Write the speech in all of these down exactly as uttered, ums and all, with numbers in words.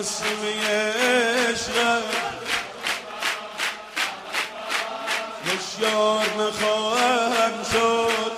مسلم عشق هوشیار نخواهم شد،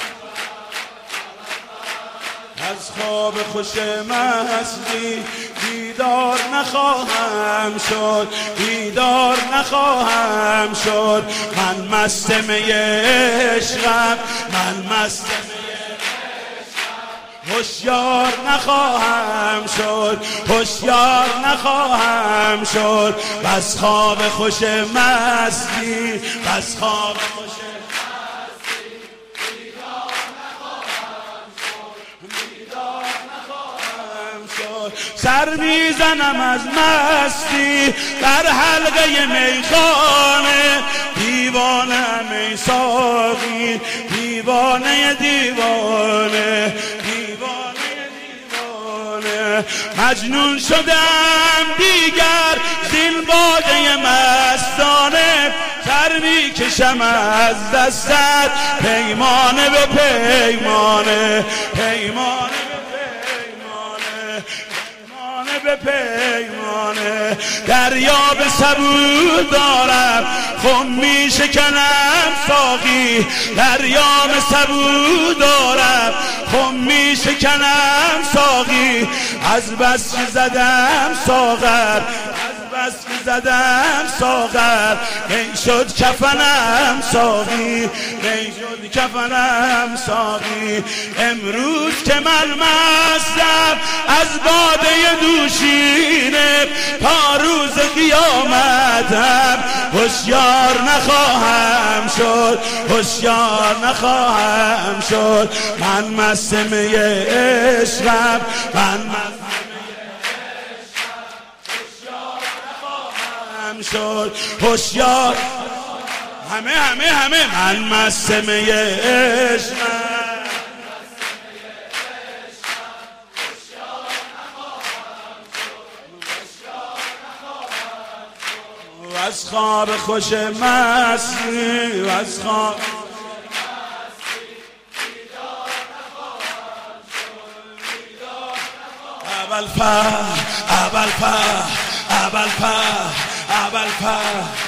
از خواب خوش مستی بیدار نخواهم شد، بیدار نخواهم شد. من مست می عشقم، من مست می عشقم، هوشیار نخواهم شد، هوشیار نخواهم شد. بس خواب خوش مستی، بس خواب خوش مستی بیدار نخواهم شد، بیدار نخواهم شد. سر میزنم از مستی در حلقه میخانه، دیوانه ای ساقی، دیوانه دیوانه، مجنون شدم دیگر زین باده مستانه. سر میکشم از دستت پیمانه به پیمانه، پیمانه به پیمانه. دریا به سبو دارم خم می شکنم ساقی، دریا به سبو دارم خم می شکنم ساقی. از بس که زدم ساغر، از بس که زدم ساغر، می شد کفنم ساقی، می شد کفنم ساقی. امروز که من مستم از باده دوشینه، تا روز قیامتم هوشیار نخواهم شد، هوشیار نخواهم شد. من مست می عشقم، من مست شد، هوشیار. همه همه همه من مست می عشقم، و از خواب خوش مستی، و از خواب اول پر اول پر اول پر اول پر